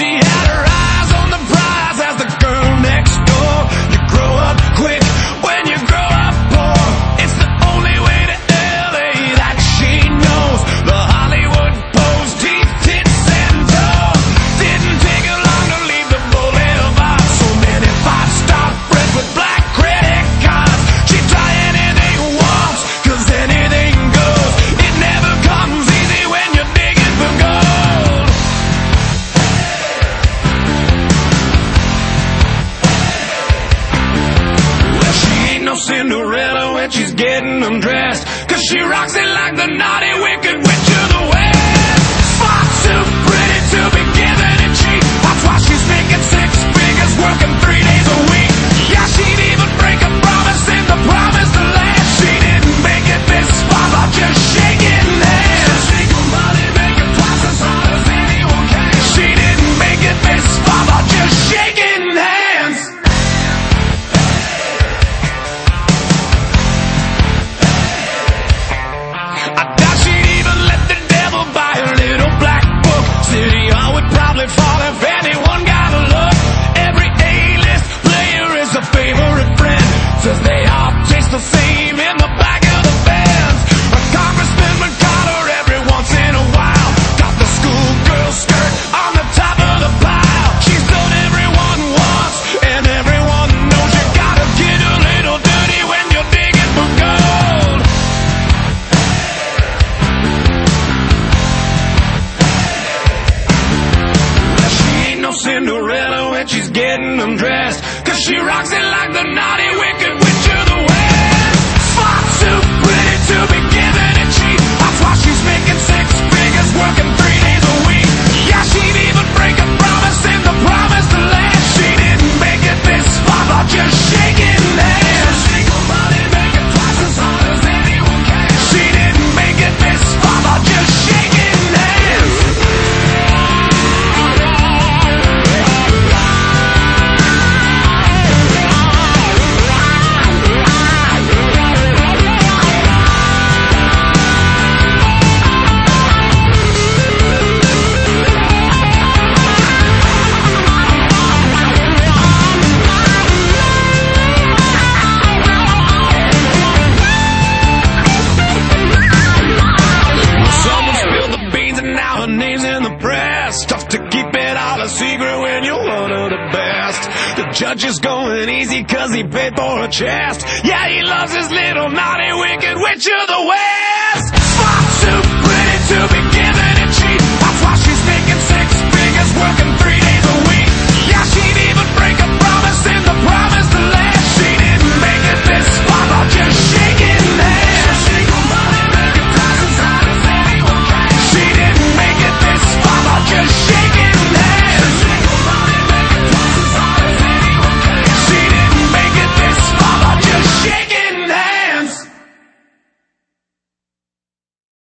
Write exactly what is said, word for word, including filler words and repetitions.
She had her eyes on the prize as the girl next door. You grow up quick when you grow up poor. It's the only way to L A that she knows. The Hollywood pose, teeth, tits, and toes. Didn't take her long to leave the boulevard. So many five-star friends with black credit cards. She'd try anything once, cause anything goes. It never comes easy when you're digging for gold. Well, she ain't no Cinderella when she's getting undressed, cause she rocks it like the naughty, wicked witch of the West. Far too pretty to be given it cheap. That's why she's making six figures, working three days a week. Yeah, she'd even break a promise in the promised land. She didn't make it this far by just shaking hands. Single money making twice as hard as anyone can. She didn't make it this far by just shaking hands. I doubt she'd even let the devil buy her little black book. City Hall would probably fall if anyone got a look. Every A-list player is a favorite friend, says they all taste the same in the back of the Benz. A congressman would call her every once in a while. Got the schoolgirl skirt on the top of the pile. She's done everyone once, and everyone knows you gotta get a little dirty when you're digging for gold. Well, she ain't no Cinderella when she's getting undressed, cause she rocks it like the naughty, wicked witch of the West. Far too pretty to be given it cheap. That's why she's making six figures, working three days a week. Yeah, she'd even break a promise in the promised land. She didn't make it this far by just shaking hands. Single money making twice as hard as anyone can. She didn't make it this far by just shaking hands. Someone spilled the beans and now her name's in the press. Tough to keep it all a secret when you're one of the best. The judge is going easy cause he paid for her chest. Yeah, he loves his little naughty, wicked witch of the West.